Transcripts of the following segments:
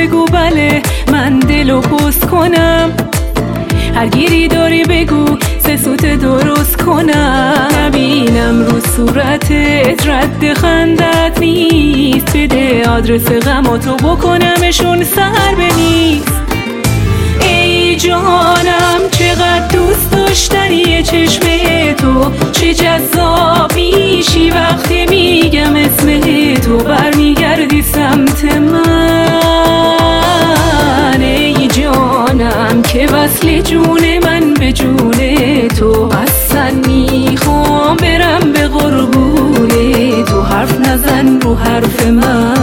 بگو بله من دلو پست کنم، هر گیری داری بگو سه سوت درست کنم. نبینم رو صورتت رد خندت نیست، بده آدرس غماتو بکنمشون سر بنیست. ای جانم چقدر دوست داشتنی چشم تو، چه جذاب میشی وقتی میگم اسم تو، برمیگردی سمت من. ای جانم که وصل جون من به جون تو، اصلا میخوام برم به قربون تو، حرف نزن رو حرف من.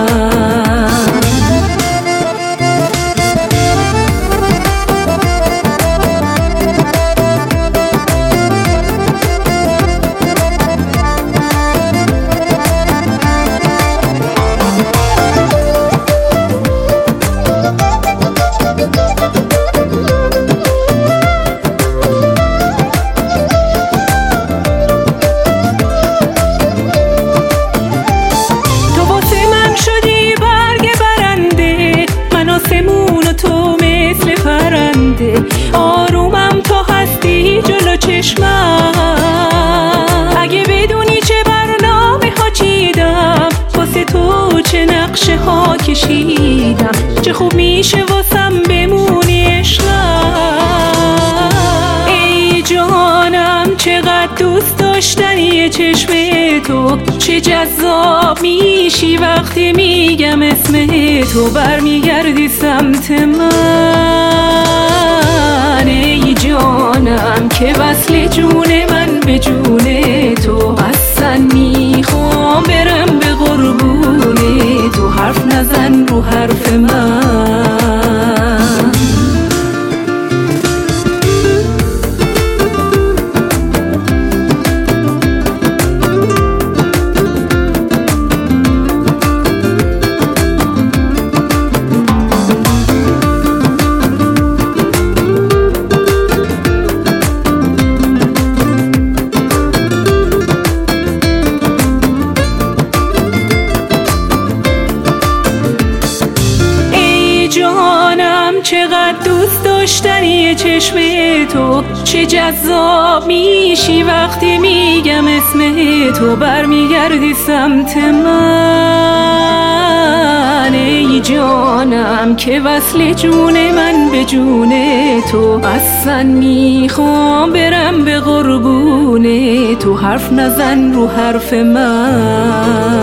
آرومم تا هستی جلو چشمم، اگه بدونی چه برنامه ها چیدم واسه تو، چه نقشه ها کشیدم، چه خوب میشه واسم بمونی عشقم. ای جانم چقدر دوست داشتنی چشم تو، چه جذاب میشی وقتی میگم اسم تو، برمیگردی سمت من. ای جانم که وصل جون من به جون تو، اصلا میخوام برم به قربون تو، حرف نزن رو حرف من. جانم چقدر دوست داشتنی چشم تو، چه جذاب میشی وقتی میگم اسم تو، برمیگردی سمت من. ای جانم که وصل جون من به جون تو، اصلا میخوام برم به قربون تو، حرف نزن رو حرف من.